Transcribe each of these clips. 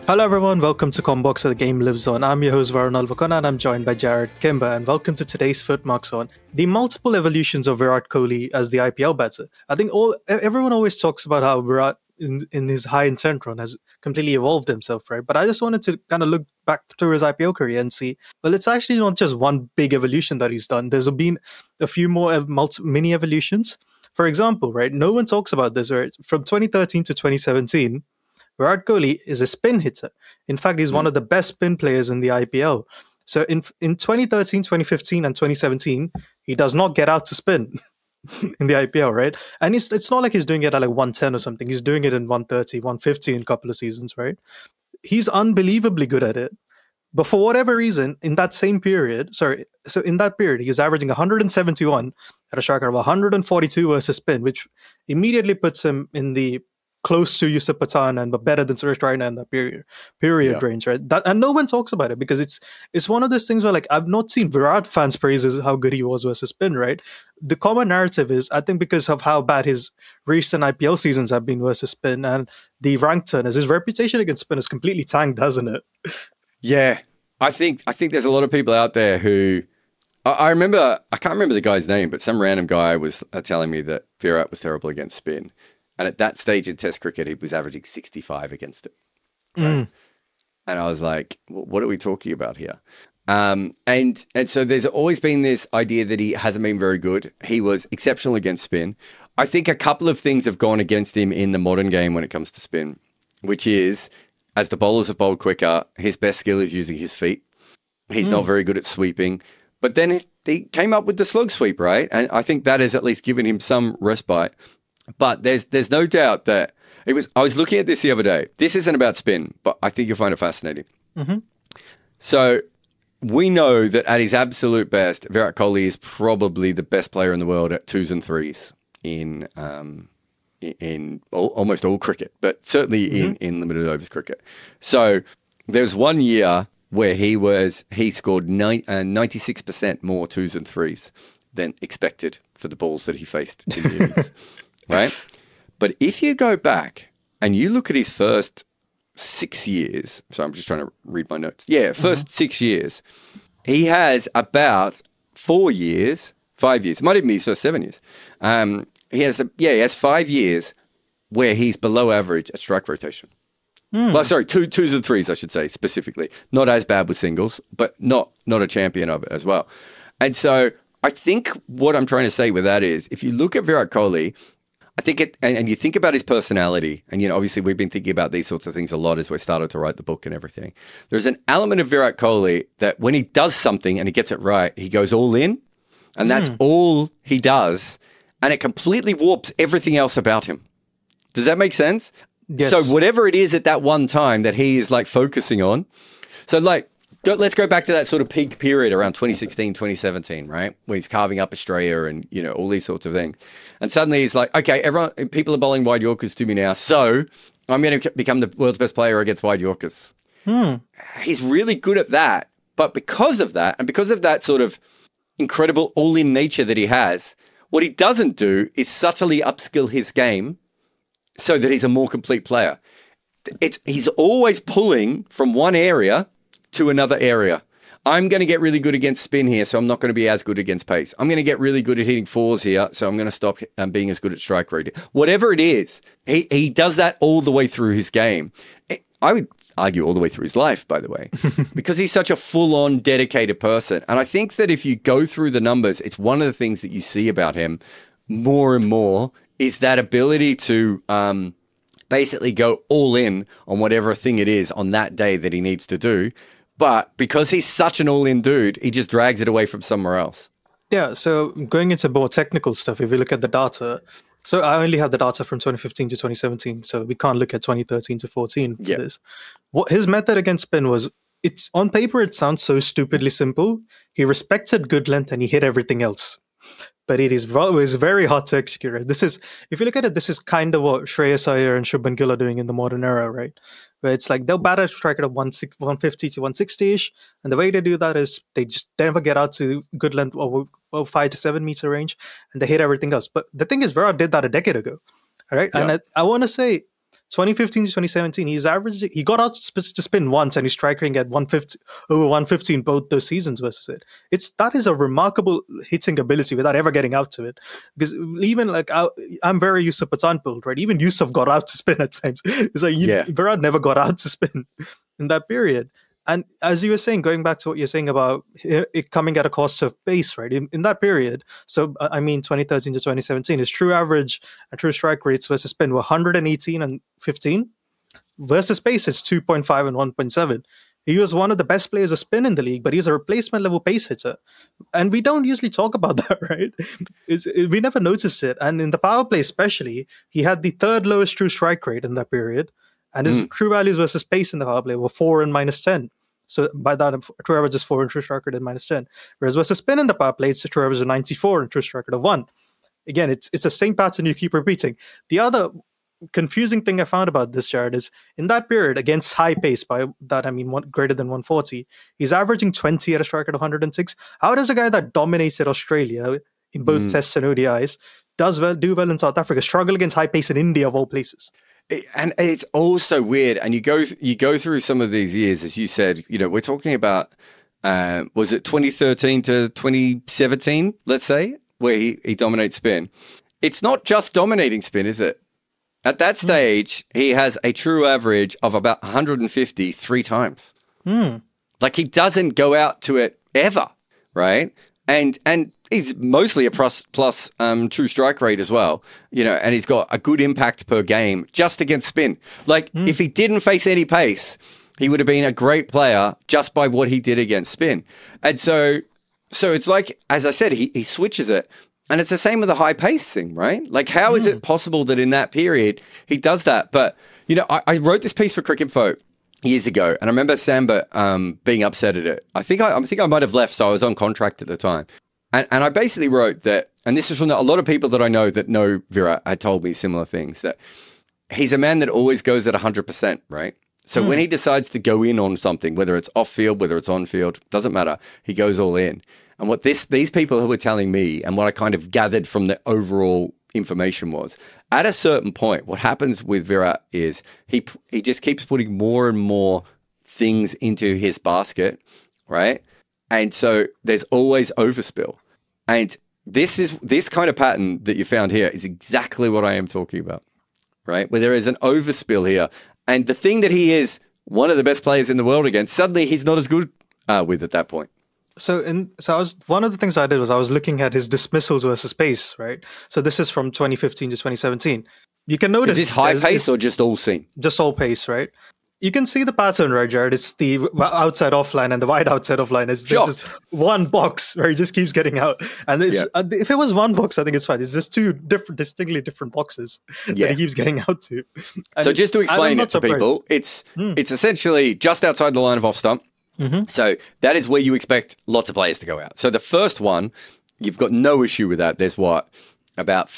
Hello everyone, welcome to Combox where the game lives on. I'm your host Varun Alvakona and I'm joined by Jared Kimber, and welcome to today's Footmarks on the multiple evolutions of Virat Kohli as the IPL batter. I think everyone always talks about how Virat in his high intent run has completely evolved himself, right? But I just wanted to kind of look back through his IPL career and see, well, it's actually not just one big evolution that he's done. There's been a few more mini evolutions. For example, right, no one talks about this, right? From 2013 to 2017, Virat Kohli is a spin hitter. In fact, he's one of the best spin players in the IPL. So in 2013, 2015, and 2017, he does not get out to spin in the IPL, right? And it's not like he's doing it at like 110 or something. He's doing it in 130, 150 in a couple of seasons, right? He's unbelievably good at it. But for whatever reason, in that same period, so in that period, he was averaging 171 at a strike rate of 142 versus spin, which immediately puts him in the close to Yusuf Pathan and but better than Suresh Raina in that period range, right? And no one talks about it because it's one of those things where like I've not seen Virat fans praise how good he was versus spin, right? The common narrative is I think because of how bad his recent IPL seasons have been versus spin and the rank turners, his reputation against spin is completely tanked, hasn't it? Yeah, I think there's a lot of people out there who I remember. I can't remember the guy's name, but some random guy was telling me that Virat was terrible against spin. And at that stage in Test cricket, he was averaging 65 against it. Right? And I was like, what are we talking about here? And so there's always been this idea that he hasn't been very good. He was exceptional against spin. I think a couple of things have gone against him in the modern game when it comes to spin, which is, as the bowlers have bowled quicker, his best skill is using his feet. He's not very good at sweeping. But then he came up with the slug sweep, right? And I think that has at least given him some respite. But there's no doubt that I was looking at this the other day. This isn't about spin, but I think you'll find it fascinating. Mm-hmm. So we know that at his absolute best, Virat Kohli is probably the best player in the world at twos and threes in almost all cricket, but certainly in limited overs cricket. So there's one year where he scored 96% more twos and threes than expected for the balls that he faced in the innings. Right? But if you go back and you look at his first 6 years, so I'm just trying to read my notes. Yeah, first 6 years, he has about 5 years, it might even be his first 7 years. He has 5 years where he's below average at strike rotation. Well, sorry, twos and threes, I should say, specifically. Not as bad with singles, but not a champion of it as well. And so I think what I'm trying to say with that is, if you look at Virat Kohli, I think and you think about his personality, and obviously we've been thinking about these sorts of things a lot as we started to write the book and everything. There's an element of Virat Kohli that when he does something and he gets it right, he goes all in, and that's all he does, and it completely warps everything else about him. Does that make sense? Yes. So whatever it is at that one time that he is like focusing on, so like let's go back to that sort of peak period around 2016, 2017, right? When he's carving up Australia and, all these sorts of things. And suddenly he's like, okay, people are bowling wide Yorkers to me now. So I'm going to become the world's best player against wide Yorkers. He's really good at that. But because of that, and because of that sort of incredible all-in nature that he has, what he doesn't do is subtly upskill his game so that he's a more complete player. He's always pulling from one area to another area. I'm going to get really good against spin here, so I'm not going to be as good against pace. I'm going to get really good at hitting fours here, so I'm going to stop being as good at strike rate. Whatever it is, he does that all the way through his game. I would argue all the way through his life, by the way, because he's such a full-on dedicated person. And I think that if you go through the numbers, it's one of the things that you see about him more and more is that ability to basically go all in on whatever thing it is on that day that he needs to do. But because he's such an all-in dude, he just drags it away from somewhere else. Yeah, so going into more technical stuff, if you look at the data, so I only have the data from 2015 to 2017, so we can't look at 2013 to 14 for this. What his method against spin was, it's on paper, it sounds so stupidly simple. He respected good length and he hit everything else. But it is very hard to execute. Right? This is, if you look at it, this is kind of what Shreyas Iyer and Shubman Gill are doing in the modern era, right? Where it's like they'll bat a strike at 150 to 160-ish, and the way they do that is they just never get out to good length or 5 to 7 meter range, and they hit everything else. But the thing is, Virat did that a decade ago, all right? Yeah. And I want to say 2015 to 2017, he got out to spin once and he's strike rating at 150 over 115 both those seasons versus it. That is a remarkable hitting ability without ever getting out to it. Because even like I'm very used to Pathan build, right? Even Yusuf got out to spin at times. It's like Virat never got out to spin in that period. And as you were saying, going back to what you're saying about it coming at a cost of pace, right? In that period, so I mean 2013 to 2017, his true average and true strike rates versus spin were 118 and 15. Versus pace, it's 2.5 and 1.7. He was one of the best players of spin in the league, but he's a replacement level pace hitter. And we don't usually talk about that, right? We never noticed it. And in the power play especially, he had the third lowest true strike rate in that period. And his true values versus pace in the power play were 4 and -10. So by that, true average is 4 and true strike rate at -10. Whereas versus spin in the power play, it's a true average of 94 and true strike rate of 1. Again, it's the same pattern you keep repeating. The other confusing thing I found about this, Jared, is in that period against high pace, by that I mean greater than 140, he's averaging 20 at a strike rate of 106. How does a guy that dominated Australia in both tests and ODIs do well in South Africa struggle against high pace in India of all places? And it's also weird. And you go through some of these years, as you said, we're talking about, was it 2013 to 2017, let's say, where he dominates spin. It's not just dominating spin, is it? At that stage, he has a true average of about 150 3 times. Like he doesn't go out to it ever, right? And he's mostly a plus true strike rate as well, and he's got a good impact per game just against spin. Like if he didn't face any pace, he would have been a great player just by what he did against spin. And so it's like, as I said, he switches it. And it's the same with the high pace thing, right? Like how is it possible that in that period he does that? But, I wrote this piece for Cricinfo years ago, and I remember Samba being upset at it. I think I might have left, so I was on contract at the time. And I basically wrote that, and this is from a lot of people that I know that know Virat had told me similar things, that he's a man that always goes at 100%, right? So when he decides to go in on something, whether it's off field, whether it's on field, doesn't matter, he goes all in. And what these people who were telling me, and what I kind of gathered from the overall information was, at a certain point, what happens with Virat is he just keeps putting more and more things into his basket, right? And so there's always overspill. And this kind of pattern that you found here is exactly what I am talking about, right? Where there is an overspill here. And the thing that he is one of the best players in the world against, suddenly he's not as good with at that point. So one of the things I did was I was looking at his dismissals versus pace, right? So this is from 2015 to 2017. You can notice... Is this high pace or just all seam? Just all pace, right? You can see the pattern, right, Jared? It's the outside offline and the wide outside offline. There's just one box where he just keeps getting out. And if it was one box, I think it's fine. It's just two distinctly different boxes that he keeps getting out to. And so just to explain it to people, it's essentially just outside the line of off stump. So that is where you expect lots of players to go out. So the first one, you've got no issue with that. There's about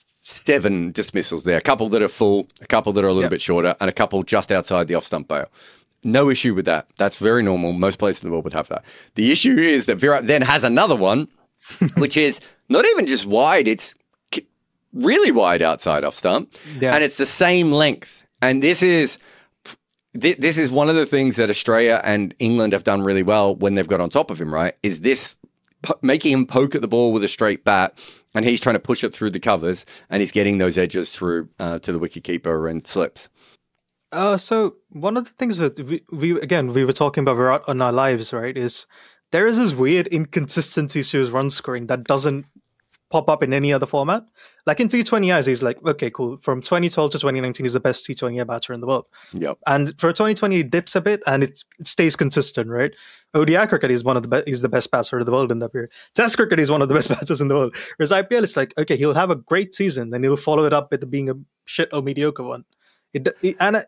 7 dismissals there. A couple that are full, a couple that are a little bit shorter, and a couple just outside the off-stump bail. No issue with that. That's very normal. Most players in the world would have that. The issue is that Virat then has another one, which is not even just wide, it's really wide outside off-stump, and it's the same length. And this is one of the things that Australia and England have done really well when they've got on top of him, right? Is this making him poke at the ball with a straight bat, and he's trying to push it through the covers, and he's getting those edges through to the wicketkeeper and slips. So one of the things that we were talking about Virat on our lives, right, is there is this weird inconsistency to his run scoring that doesn't pop up in any other format. Like in T20Is, he's like, okay, cool. From 2012 to 2019, he's the best T20I batter in the world. Yep. And for 2020, he dips a bit and it stays consistent, right? ODI cricket is he's the best batter in the world in that period. Test cricket is one of the best batters in the world. Whereas IPL, it's like, okay, he'll have a great season, then he'll follow it up with being a shit or mediocre one. Even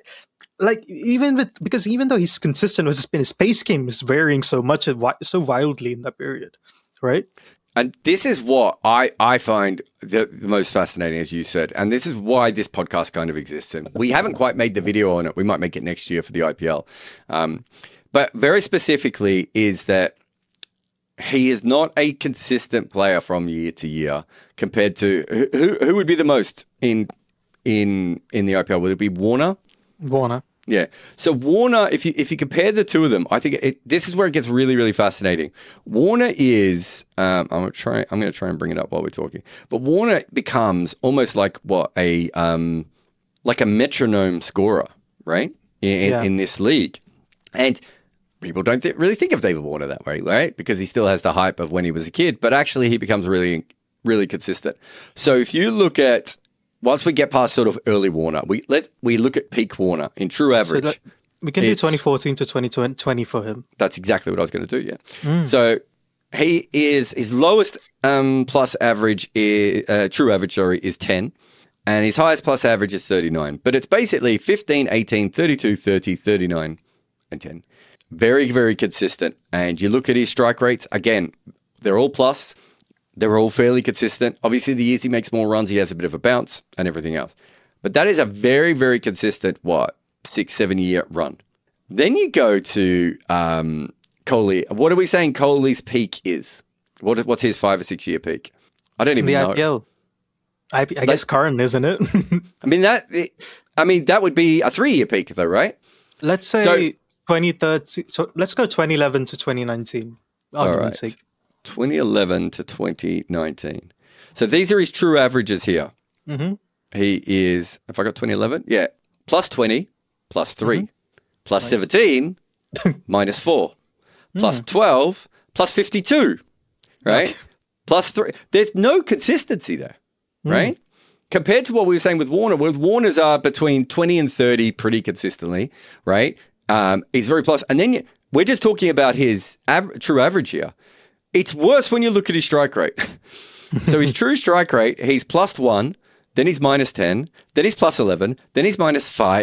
though he's consistent with his spin, his pace game is varying so much, so wildly in that period, right? And this is what I find the most fascinating, as you said. And this is why this podcast kind of exists. And we haven't quite made the video on it. We might make it next year for the IPL. But very specifically is that he is not a consistent player from year to year compared to who would be the most in in the IPL? Would it be Warner? Warner. Yeah. So Warner, if you compare the two of them, I think this is where it gets really, really fascinating. Warner is, I'm going to try and bring it up while we're talking, but Warner becomes almost like a metronome scorer, right? In this league. And people don't really think of David Warner that way, right? Because he still has the hype of when he was a kid, but actually he becomes really, really consistent. So if you look at, once we get past sort of early Warner, we look at peak Warner in true average. So we can do 2014 to 2020 for him. That's exactly what I was going to do, yeah. So his lowest plus average, true average, is 10. And his highest plus average is 39. But it's basically 15, 18, 32, 30, 39, and 10. Very, very consistent. And you look at his strike rates, again, they're all plus. They're all fairly consistent. Obviously, the years he makes more runs, he has a bit of a bounce and everything else. But that is a very, very consistent, 6-7 year run. Then you go to Kohli. What are we saying Kohli's peak is? What's his 5 or 6 year peak? I don't even know. The IPL. I guess current, isn't it? I mean, that would be a 3 year peak, though, right? Let's say 2030. So let's go 2011 to 2019. Argument's sake. 2011 to 2019. So these are his true averages here. Mm-hmm. He is, if I got 2011? Yeah. Plus 20, plus 3, plus 17, minus 4, plus 12, plus 52, right? Okay. Plus 3. There's no consistency there, right? Compared to what we were saying with Warner's are between 20 and 30 pretty consistently, right? He's very plus. And then we're just talking about his true average here. It's worse when you look at his strike rate. So his true strike rate, he's plus 1, then he's minus 10, then he's plus 11, then he's minus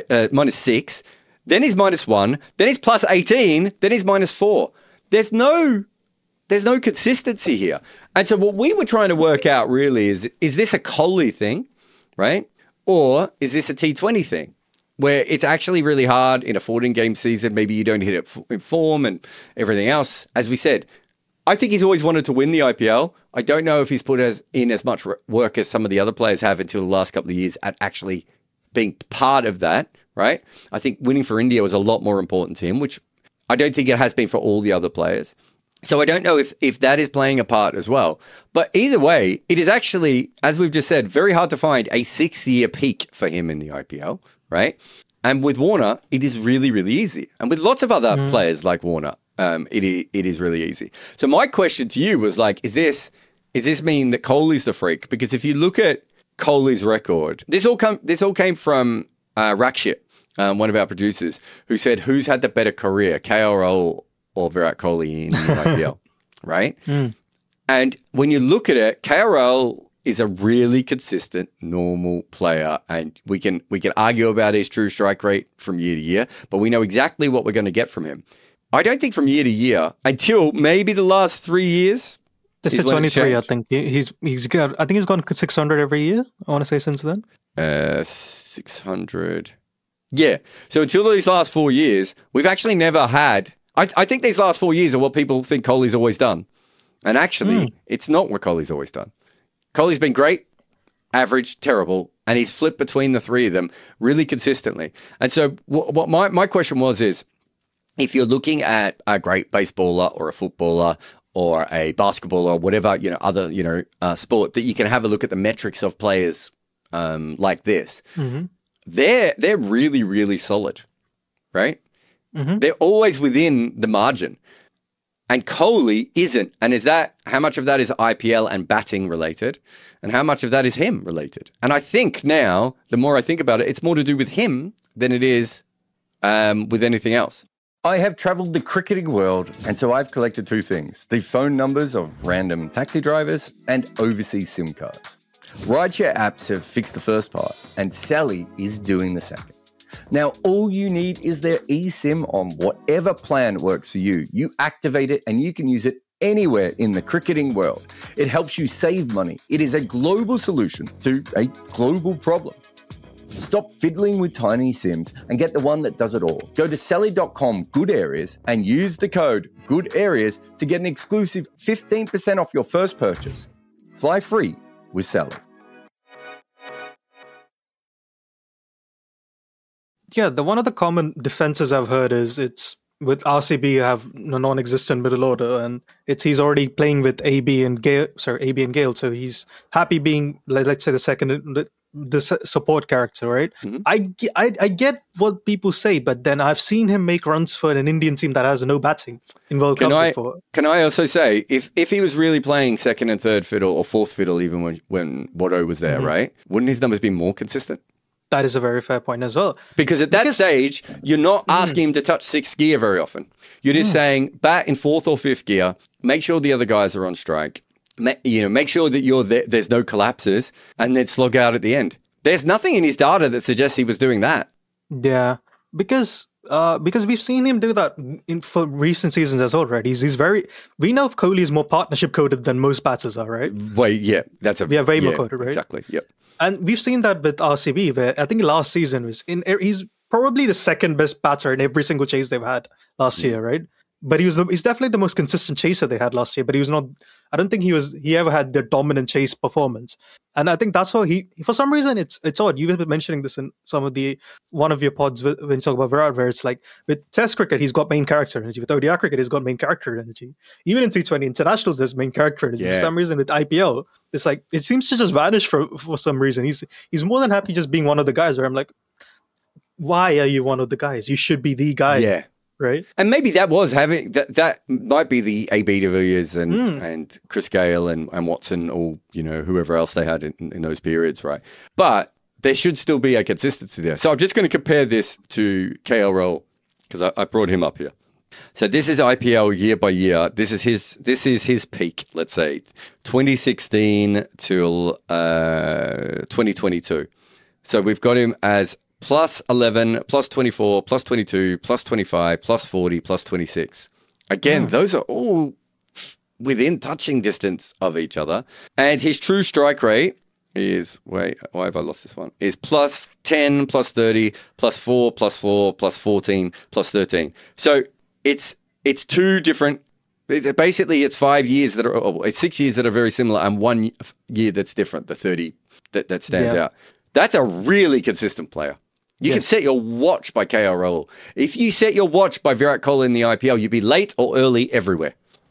6, then he's minus 1, then he's plus 18, then he's minus 4. There's no consistency here. And so what we were trying to work out really is this a Kohli thing, right? Or is this a T20 thing? Where it's actually really hard in a 14-game season. Maybe you don't hit it in form and everything else. As we said, I think he's always wanted to win the IPL. I don't know if he's put in as much work as some of the other players have until the last couple of years at actually being part of that, right? I think winning for India was a lot more important to him, which I don't think it has been for all the other players. So I don't know if that is playing a part as well. But either way, it is actually, as we've just said, very hard to find a 6-year peak for him in the IPL, right? And with Warner, it is really, really easy. And with lots of other players like Warner, it is really easy. So my question to you was like, is this mean that Kohli's the freak? Because if you look at Kohli's record, this all came from Rakshit, one of our producers, who said, who's had the better career, KRL or Virat Kohli in the IPL, right? And when you look at it, KRL is a really consistent, normal player, and we can argue about his true strike rate from year to year, but we know exactly what we're going to get from him. I don't think from year to year until maybe the last 3 years. This is 23, I think. He's got. I think he's gone 600 every year. I want to say since then. 600. Yeah. So until these last 4 years, we've actually never had. I think these last 4 years are what people think Kohli's always done, and actually, it's not what Kohli's always done. Kohli's been great, average, terrible, and he's flipped between the three of them really consistently. And so, what my question is, if you're looking at a great baseballer or a footballer or a basketballer or whatever, other, sport, that you can have a look at the metrics of players like this, they're really, really solid, right? They're always within the margin. And Kohli isn't. And how much of that is IPL and batting related? And how much of that is him related? And I think now, the more I think about it, it's more to do with him than it is with anything else. I have travelled the cricketing world, and so I've collected 2 things: the phone numbers of random taxi drivers and overseas SIM cards. Rideshare apps have fixed the first part, and Sally is doing the second. Now, all you need is their eSIM on whatever plan works for you. You activate it and you can use it anywhere in the cricketing world. It helps you save money. It is a global solution to a global problem. Stop fiddling with tiny SIMs and get the one that does it all. Go to Sally.com Good Areas and use the code Good Areas to get an exclusive 15% off your first purchase. Fly free with Sally. Yeah, the one of the common defenses I've heard is it's with RCB you have a non-existent middle order, and it's he's already playing with AB and Gale, so he's happy being let's say the second support character, right? I get what people say, but then I've seen him make runs for an Indian team that has no batting in World Cups before. Can I also say, if he was really playing second and third fiddle or fourth fiddle, even when Watto was there, right? Wouldn't his numbers be more consistent? That is a very fair point as well. Because at that stage, you're not asking him to touch sixth gear very often. You're just saying, bat in fourth or fifth gear, make sure the other guys are on strike. Make sure that there's no collapses, and then slog out at the end. There's nothing in his data that suggests he was doing that. Yeah, because we've seen him do that for recent seasons as well, right? He's very. We know if Kohli is more partnership coded than most batters are, right? Wait, yeah, way more coded, right? Exactly. Yep. And we've seen that with RCB, where I think last season he's probably the second best batter in every single chase they've had last year, right? But he's definitely the most consistent chaser they had last year. But he was not. I don't think he ever had the dominant chase performance. And I think that's why he for some reason it's odd. You've been mentioning this in one of your pods when you talk about Virat, where it's like with Test cricket he's got main character energy. With ODI cricket he's got main character energy. Even in T20 internationals there's main character energy. For some reason with IPL it's like it seems to just vanish for some reason. He's more than happy just being one of the guys. Where I'm like, why are you one of the guys? You should be the guy. Yeah. Right. And maybe that was having that might be the AB de Villiers and Chris Gale and Watson or, whoever else they had in those periods, right? But there should still be a consistency there. So I'm just going to compare this to KL Rahul because I brought him up here. So this is IPL year by year. This is his peak, let's say, 2016 till 2022. So we've got him as plus 11, plus 24, plus 22, plus 25, plus 40, plus 26. Again, those are all within touching distance of each other. And his true strike rate is, why have I lost this one? Is plus 10, plus 30, plus 4, plus 4, plus 14, plus 13. So it's two different, basically it's 5 years it's 6 years that are very similar and 1 year that's different, the 30 that stands out. That's a really consistent player. You can set your watch by KL Rahul. If you set your watch by Virat Kohli in the IPL, you'd be late or early everywhere.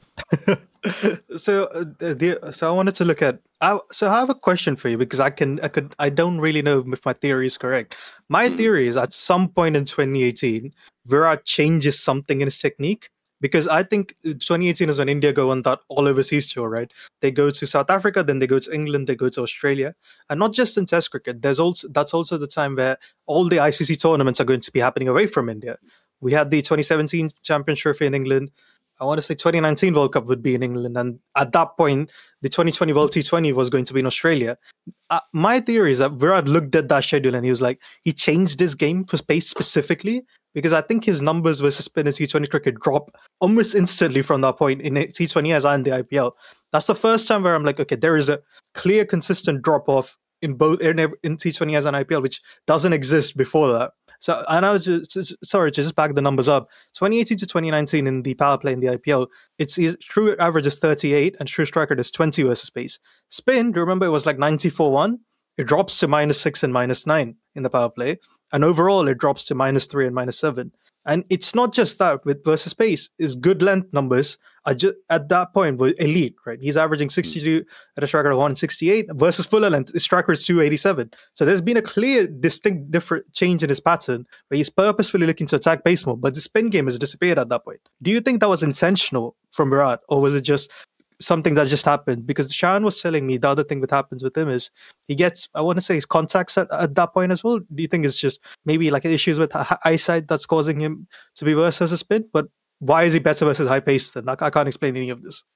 So I wanted to look at. So I have a question for you because I don't really know if my theory is correct. My theory is at some point in 2018, Virat changes something in his technique. Because I think 2018 is when India go on that all overseas tour, right? They go to South Africa, then they go to England, they go to Australia. And not just in Test cricket, that's also the time where all the ICC tournaments are going to be happening away from India. We had the 2017 Champions Trophy in England. I want to say 2019 World Cup would be in England. And at that point, the 2020 World T20 was going to be in Australia. My theory is that Virat looked at that schedule and he was like, he changed his game for pace specifically because I think his numbers versus spin in T20 cricket drop almost instantly from that point in T20 as and the IPL. That's the first time where I'm like, okay, there is a clear, consistent drop-off in both in T20 as and IPL, which doesn't exist before that. So, and I was just back the numbers up. 2018 to 2019 in the power play in the IPL, his true average is 38 and true strike rate is 20 versus pace. Spin, do you remember it was like 94-1? It drops to -6 and -9 in the power play. And overall, it drops to -3 and -7. And it's not just that with versus pace, his good length numbers are just at that point were elite, right? He's averaging 62 at a strike rate of 168 versus fuller length, his strike rate is 287. So there's been a clear, distinct, different change in his pattern where he's purposefully looking to attack pace more, but the spin game has disappeared at that point. Do you think that was intentional from Virat, or was it just something that just happened? Because Shahan was telling me the other thing that happens with him is he gets, I want to say, his contacts at that point as well. Do you think it's just maybe like issues with eyesight that's causing him to be worse versus spin? But why is he better versus high pace then? I can't explain any of this.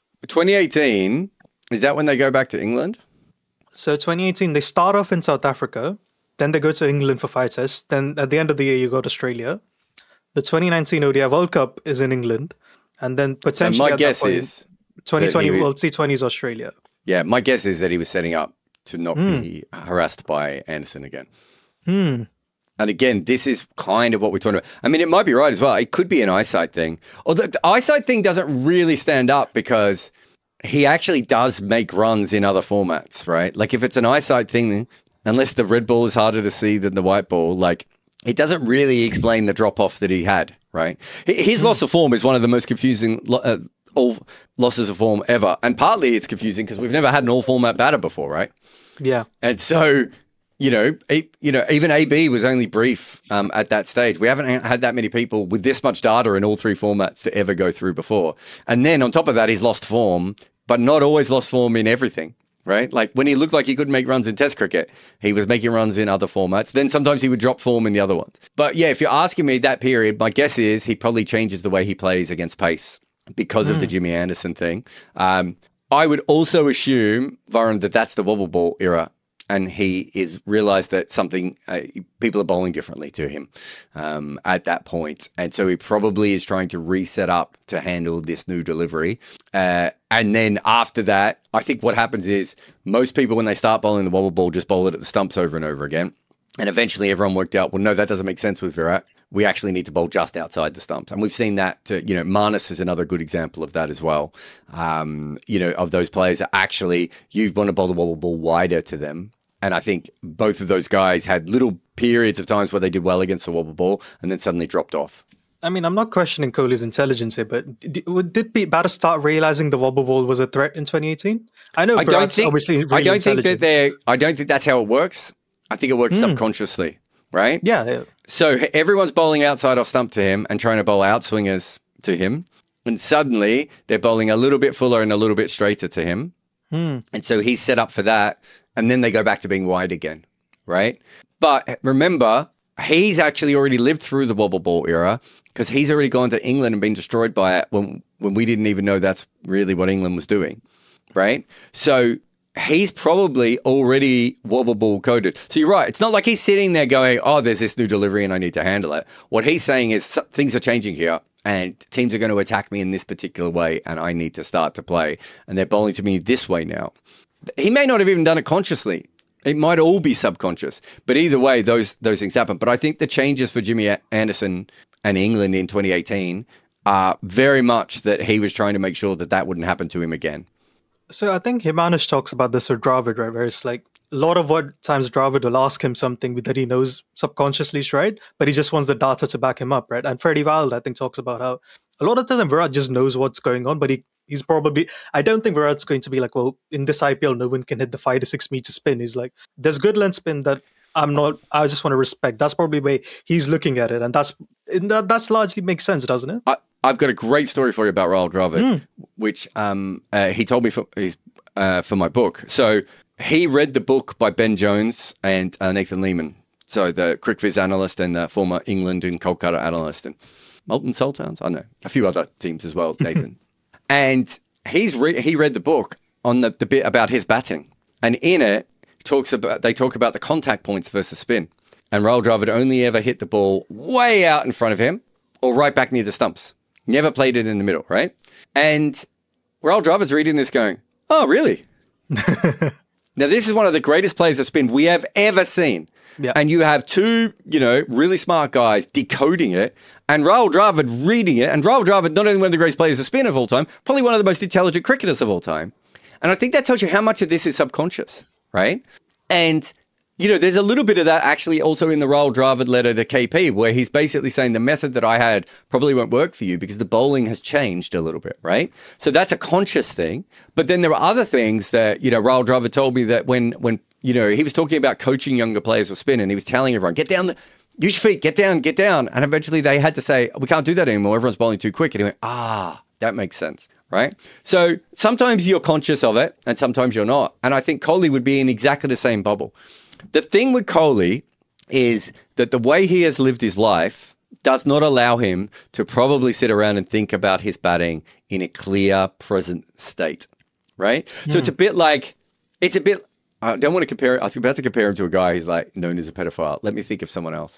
2018, is that when they go back to England? So 2018, they start off in South Africa, then they go to England for 5 tests. Then at the end of the year, you go to Australia. The 2019 ODI World Cup is in England. And then potentially my guess is 2020 World T20 is Australia. Yeah, my guess is that he was setting up to not be harassed by Anderson again. And again, this is kind of what we're talking about. I mean, it might be right as well. It could be an eyesight thing. Although the eyesight thing doesn't really stand up because he actually does make runs in other formats, right? Like if it's an eyesight thing, unless the red ball is harder to see than the white ball, like it doesn't really explain the drop off that he had, right? His loss of form is one of the most confusing all losses of form ever. And partly it's confusing because we've never had an all format batter before, right? Yeah. And so, even AB was only brief at that stage. We haven't had that many people with this much data in all three formats to ever go through before. And then on top of that, he's lost form, but not always lost form in everything. Right? Like when he looked like he couldn't make runs in Test cricket, he was making runs in other formats. Then sometimes he would drop form in the other ones. But yeah, if you're asking me that period, my guess is he probably changes the way he plays against pace because of the Jimmy Anderson thing. I would also assume, Varun, that that's the wobble ball era. And he is realized that people are bowling differently to him at that point. And so he probably is trying to reset up to handle this new delivery. And then after that, I think what happens is most people, when they start bowling the wobble ball, just bowl it at the stumps over and over again. And eventually everyone worked out, well, no, that doesn't make sense with Virat. We actually need to bowl just outside the stumps. And we've seen that, Marnus is another good example of that as well. Of those players that actually, you want to bowl the wobble ball wider to them. And I think both of those guys had little periods of times where they did well against the wobble ball and then suddenly dropped off. I mean, I'm not questioning Kohli's intelligence here, but did batters start realizing the wobble ball was a threat in 2018? I know Virat's obviously really intelligent. I don't think that's how it works. I think it works subconsciously, right? Yeah. So everyone's bowling outside off stump to him and trying to bowl outswingers to him. And suddenly they're bowling a little bit fuller and a little bit straighter to him. And so he's set up for that. And then they go back to being wide again, right? But remember, he's actually already lived through the wobble ball era because he's already gone to England and been destroyed by it when we didn't even know that's really what England was doing, right? So he's probably already wobble ball coded. So you're right. It's not like he's sitting there going, oh, there's this new delivery and I need to handle it. What he's saying is things are changing here and teams are going to attack me in this particular way and I need to start to play. And they're bowling to me this way now. He may not have even done it consciously. It might all be subconscious. But either way, those things happen. But I think the changes for Jimmy Anderson and England in 2018 are very much that he was trying to make sure that wouldn't happen to him again. So I think Himanush talks about this with Dravid, right? Where it's like a lot of what times Dravid will ask him something that he knows subconsciously is right, but he just wants the data to back him up, right? And Freddie Wild, I think, talks about how a lot of the time Virat just knows what's going on, but he's probably, I don't think Virat's going to be like, well, in this IPL, no one can hit the 5 to 6 meter spin. He's like, there's good length spin that I just want to respect. That's probably the way he's looking at it. And that's largely makes sense, doesn't it? I've got a great story for you about Rahul Dravid, which he told me for my book. So he read the book by Ben Jones and Nathan Lehman. So the CricViz analyst and the former England and Kolkata analyst and Molten Sultans. I know a few other teams as well, Nathan. And he read the book on the bit about his batting. And in it, they talk about the contact points versus spin. And Rahul Dravid only ever hit the ball way out in front of him or right back near the stumps. Never played it in the middle, right? And Rahul Dravid's reading this going, oh, really? Now, this is one of the greatest players of spin we have ever seen. Yeah. And you have two, really smart guys decoding it and Rahul Dravid reading it. And Rahul Dravid, not only one of the greatest players of spin of all time, probably one of the most intelligent cricketers of all time. And I think that tells you how much of this is subconscious, right? And, there's a little bit of that actually also in the Rahul Dravid letter to KP, where he's basically saying the method that I had probably won't work for you because the bowling has changed a little bit, right? So that's a conscious thing. But then there are other things that, Rahul Dravid told me that when he was talking about coaching younger players with spin and he was telling everyone, get down, use your feet, get down. And eventually they had to say, we can't do that anymore. Everyone's bowling too quick. And he went, that makes sense. Right? So sometimes you're conscious of it and sometimes you're not. And I think Kohli would be in exactly the same bubble. The thing with Kohli is that the way he has lived his life does not allow him to probably sit around and think about his batting in a clear, present state. Right? So it's a bit, I don't want to compare it. I was about to compare him to a guy who's like known as a pedophile. Let me think of someone else.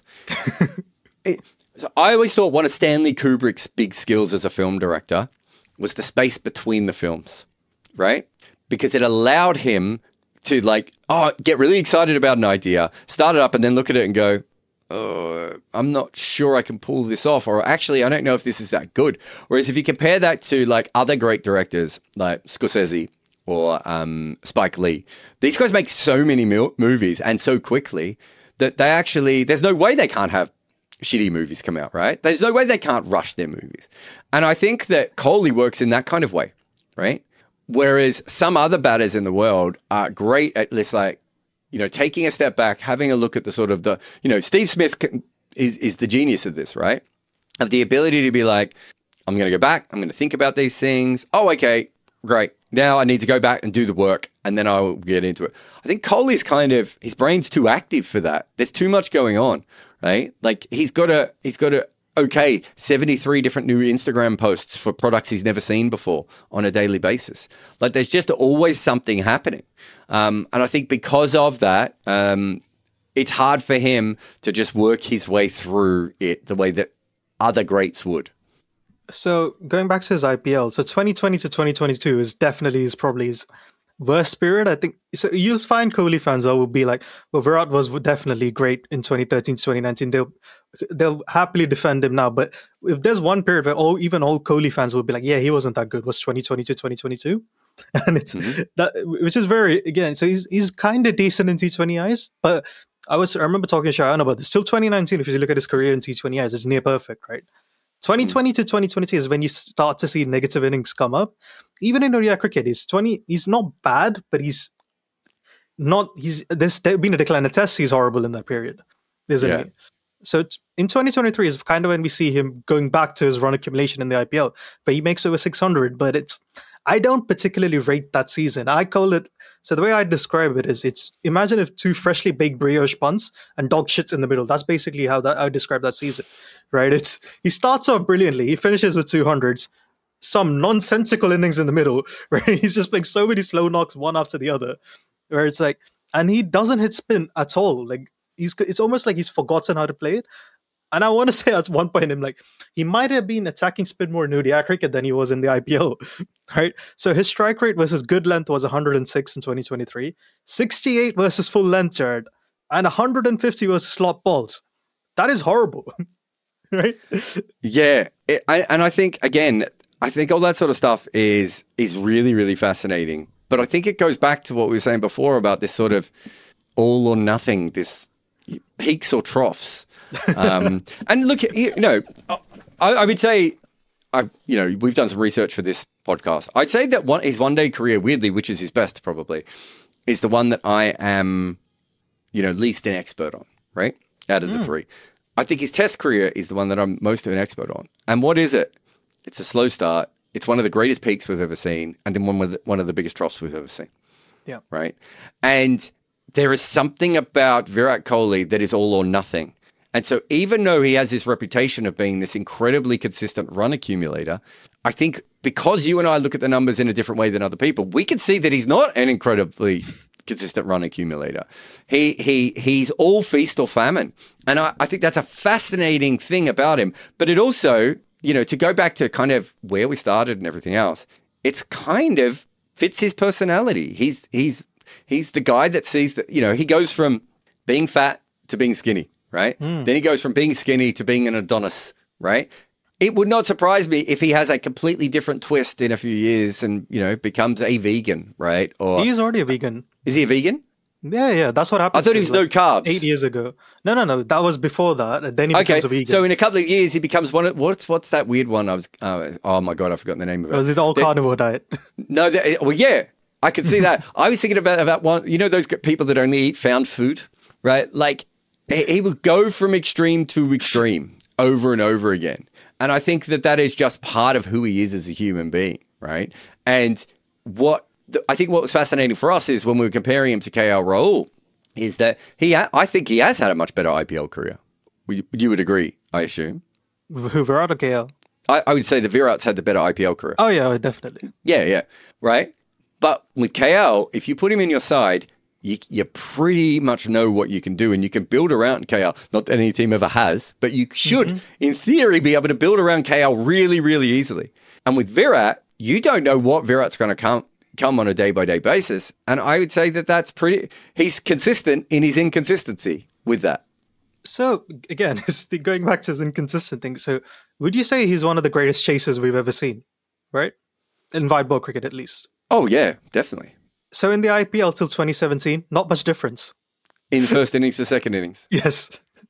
So I always thought one of Stanley Kubrick's big skills as a film director was the space between the films, right? Because it allowed him to get really excited about an idea, start it up and then look at it and go, I'm not sure I can pull this off. Or actually, I don't know if this is that good. Whereas if you compare that to other great directors like Scorsese or Spike Lee, these guys make so many movies and so quickly that there's no way they can't have shitty movies come out, right? There's no way they can't rush their movies. And I think that Kohli works in that kind of way, right? Whereas some other batters in the world are great at this, like, you know, taking a step back, having a look at the sort of the, you know, Steve Smith is the genius of this, right? Of the ability to be like, I'm going to go back, I'm going to think about these things. Oh, okay, great. Now I need to go back and do the work, and then I'll get into it. I think Kohli's kind of, his brain's too active for that. There's too much going on, right? Like he's got to, okay, 73 different new Instagram posts for products he's never seen before on a daily basis. Like there's just always something happening. And I think because of that, it's hard for him to just work his way through it the way that other greats would. So going back to his IPL, so 2020 to 2022 is definitely probably his worst period. I think so. You'll find Kohli fans will be like, well, Virat was definitely great in 2013 to 2019. They'll happily defend him now. But if there's one period where even all Kohli fans will be like, yeah, he wasn't that good, was 2020 to 2022. And it's that, which is very, again, so he's kind of decent in T20Is, but I remember talking to Shayan about this. Till 2019, if you look at his career in T20Is, it's near perfect, right? 2020 to 2022 is when you start to see negative innings come up. Even in ODI cricket, he's not bad, but there's been a decline. The test, he's horrible in that period, isn't he? So in 2023 is kind of when we see him going back to his run accumulation in the IPL, where he makes over 600, but I don't particularly rate that season. I call it, so the way I describe it is imagine if two freshly baked brioche buns and dog shits in the middle. That's basically how I describe that season, right? He starts off brilliantly. He finishes with 200s, some nonsensical innings in the middle, where he's just playing so many slow knocks one after the other, where it's like, and he doesn't hit spin at all. Like it's almost like he's forgotten how to play it. And I want to say at one point, he might have been attacking spin more in ODI cricket than he was in the IPL, right? So his strike rate versus good length was 106 in 2023, 68 versus full length, Jared, and 150 versus slot balls. That is horrible, right? Yeah. I think, again, all that sort of stuff is really, really fascinating. But I think it goes back to what we were saying before about this sort of all or nothing, this peaks or troughs. And look, I would say, we've done some research for this podcast. I'd say that his one-day career, weirdly, which is his best probably, is the one that I am, least an expert on, right? Out of the three. I think his test career is the one that I'm most of an expert on. And what is it? It's a slow start. It's one of the greatest peaks we've ever seen, and then one of the biggest troughs we've ever seen. Yeah. Right? And there is something about Virat Kohli that is all or nothing. And so even though he has this reputation of being this incredibly consistent run accumulator, I think because you and I look at the numbers in a different way than other people, we can see that he's not an incredibly consistent run accumulator. He's all feast or famine. And I think that's a fascinating thing about him. But it also, to go back to kind of where we started and everything else, it's kind of fits his personality. He's the guy that sees that, he goes from being fat to being skinny. Right? Then he goes from being skinny to being an Adonis, right? It would not surprise me if he has a completely different twist in a few years and, becomes a vegan, right? Or he's already a vegan. Is he a vegan? Yeah. That's what happened. I thought he was no carbs. 8 years ago. No. That was before that. And then he becomes a vegan. So in a couple of years, he becomes one of, what's that weird one? Oh my God, I've forgotten the name of it. Was it the all carnivore diet? No, yeah, I could see that. I was thinking about one, those people that only eat found food, right? Like, he would go from extreme to extreme over and over again. And I think that is just part of who he is as a human being, right? And I think what was fascinating for us is when we were comparing him to KL Rahul, is that I think he has had a much better IPL career. You would agree, I assume? Who, Virat or KL? I would say the Virat's had the better IPL career. Oh, yeah, definitely. Yeah, right? But with KL, if you put him in your side, you pretty much know what you can do, and you can build around KL. Not that any team ever has, but you should, in theory, be able to build around KL really, really easily. And with Virat, you don't know what Virat's going to come on a day-by-day basis. And I would say that's he's consistent in his inconsistency with that. So, again, going back to his inconsistent thing. So, would you say he's one of the greatest chasers we've ever seen, right? In white ball cricket, at least. Oh, yeah, definitely. So in the IPL till 2017, not much difference. In first innings to second innings? Yes.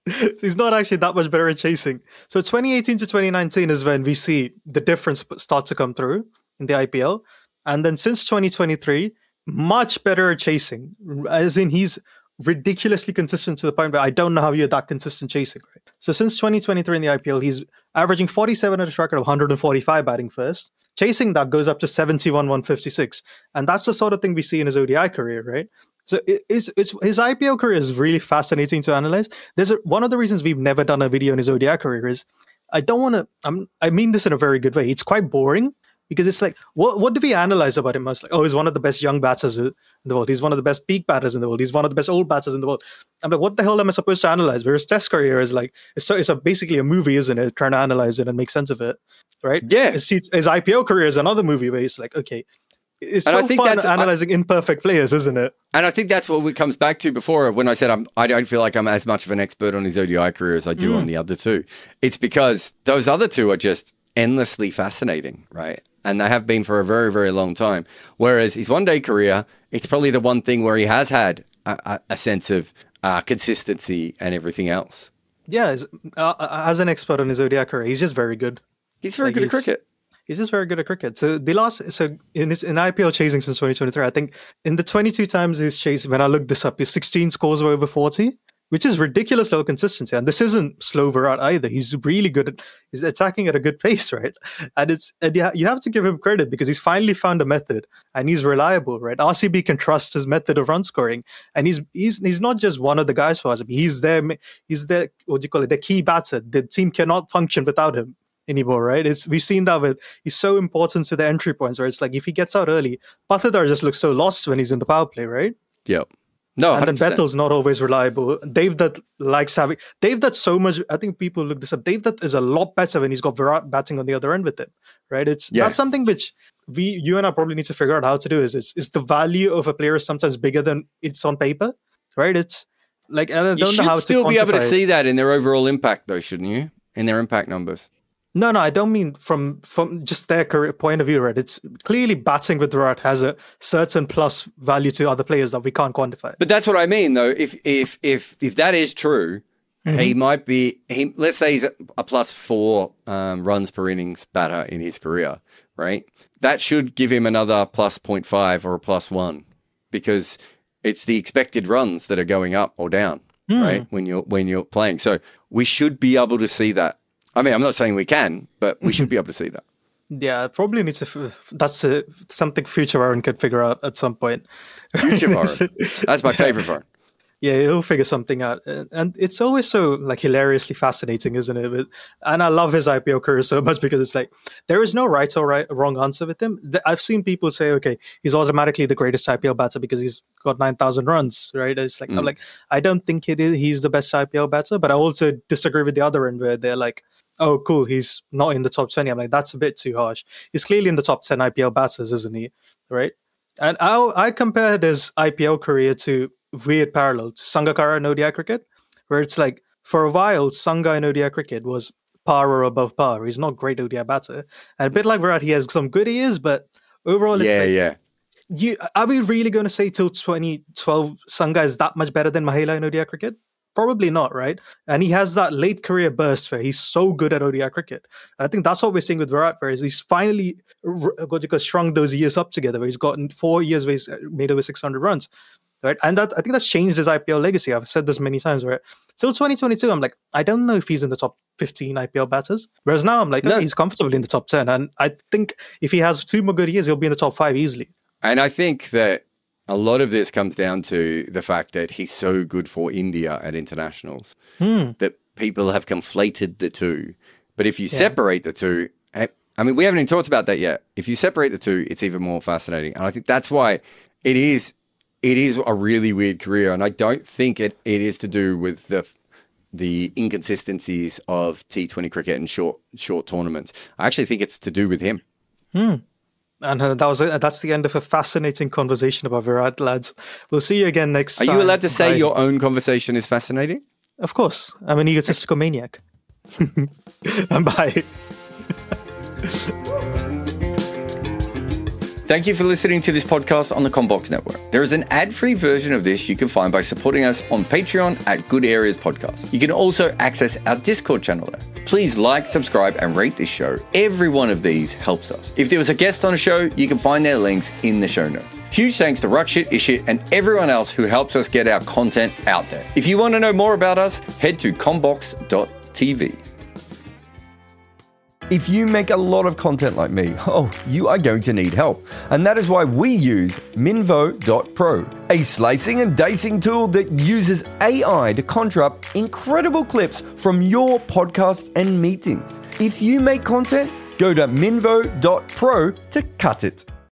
He's not actually that much better at chasing. So 2018 to 2019 is when we see the difference start to come through in the IPL. And then since 2023, much better at chasing. As in, he's ridiculously consistent to the point where I don't know how you're that consistent chasing. Right? So since 2023 in the IPL, he's averaging 47 at a record of 145 batting first. Chasing that goes up to 71, 156. And that's the sort of thing we see in his ODI career, right? So his IPL career is really fascinating to analyze. One of the reasons we've never done a video in his ODI career is I don't want to. I mean this in a very good way. It's quite boring because it's like, what do we analyze about him? It's like, oh, he's one of the best young batters in the world. He's one of the best peak batters in the world. He's one of the best old batters in the world. I'm like, what the hell am I supposed to analyze? Whereas Test career is like, it's basically a movie, isn't it? Trying to analyze it and make sense of it, right? Yeah. His IPL career is another movie where it's like, okay. It's so fun analyzing imperfect players, isn't it? And I think that's what it comes back to before when I said I don't feel like I'm as much of an expert on his ODI career as I do on the other two. It's because those other two are just endlessly fascinating, right? And they have been for a very, very long time. Whereas his one-day career, it's probably the one thing where he has had a sense of consistency and everything else. Yeah, as an expert on his ODI career, he's just very good. He's very good at cricket. He's just very good at cricket. So in IPL chasing since 2023, I think in the 22 times he's chased, when I looked this up, his 16 scores were over 40, which is ridiculous low consistency. And this isn't slow Virat either. He's really good he's attacking at a good pace, right? And you have to give him credit because he's finally found a method and he's reliable, right? RCB can trust his method of run scoring. And he's not just one of the guys for RCB. He's their, what do you call it, the key batter. The team cannot function without him anymore, right? We've seen that he's so important to the entry points where it's like if he gets out early, Patidar just looks so lost when he's in the power play, right? Yep. No, 100%. And then Bethel's not always reliable. Dave Dutt so much. I think people look this up. Dave Dutt is a lot better when he's got Virat batting on the other end with him, right? That's something which you and I probably need to figure out how to do. Is the value of a player sometimes bigger than it's on paper, right? It's like I don't know how to still be able to see that in their overall impact, though, shouldn't you? In their impact numbers. No, I don't mean from just their career point of view, right? It's clearly batting with Virat has a certain plus value to other players that we can't quantify. But that's what I mean, though. If that is true, he might be. Let's say he's a +4 runs per innings batter in his career, right? That should give him another +0.5 or a +1 because it's the expected runs that are going up or down, right? When you're playing, so we should be able to see that. I mean, I'm not saying we can, but we should be able to see that. Yeah, probably needs to. That's something future Aaron could figure out at some point. Future Aaron, that's my favorite part. Yeah, he'll figure something out, and it's always so like hilariously fascinating, isn't it? And I love his IPL career so much because it's like there is no right or wrong answer with him. I've seen people say, okay, he's automatically the greatest IPL batter because he's got 9,000 runs, right? It's like I'm like, I don't think he's the best IPL batter, but I also disagree with the other end where they're like, oh, cool, he's not in the top 20. I'm like, that's a bit too harsh. He's clearly in the top 10 IPL batters, isn't he? Right? And I compared his IPL career to weird parallel to Sangakkara in ODI cricket, where it's like, for a while, Sangha in ODI cricket was par or above par. He's not a great ODI batter. And a bit like Virat, he has some good ears, but overall, it's are we really going to say till 2012 Sangha is that much better than Mahela in ODI cricket? Probably not, right? And he has that late career burst where he's so good at ODI cricket. And I think that's what we're seeing with Virat, where he's finally strung those years up together, where he's gotten 4 years where he's made over 600 runs, right? And I think that's changed his IPL legacy. I've said this many times, right? Till 2022, I'm like, I don't know if he's in the top 15 IPL batters. Whereas now I'm like, no, he's comfortably in the top 10. And I think if he has 2 more good years, he'll be in the top 5 easily. And I think that a lot of this comes down to the fact that he's so good for India at internationals that people have conflated the two. But if you separate the two, I mean, we haven't even talked about that yet. If you separate the two, it's even more fascinating. And I think that's why it is a really weird career. And I don't think it is to do with the inconsistencies of T20 cricket and short tournaments. I actually think it's to do with him. And that's the end of a fascinating conversation about Virat, lads. We'll see you again next time. Are you allowed to say your own conversation is fascinating? Of course. I'm an egotistical maniac. And bye. Thank you for listening to this podcast on the Combox Network. There is an ad-free version of this you can find by supporting us on Patreon at Good Areas Podcast. You can also access our Discord channel there. Please like, subscribe, and rate this show. Every one of these helps us. If there was a guest on a show, you can find their links in the show notes. Huge thanks to Ruckshit, Ishit, and everyone else who helps us get our content out there. If you want to know more about us, head to combox.tv. If you make a lot of content like me, you are going to need help. And that is why we use Minvo.pro, a slicing and dicing tool that uses AI to conjure up incredible clips from your podcasts and meetings. If you make content, go to Minvo.pro to cut it.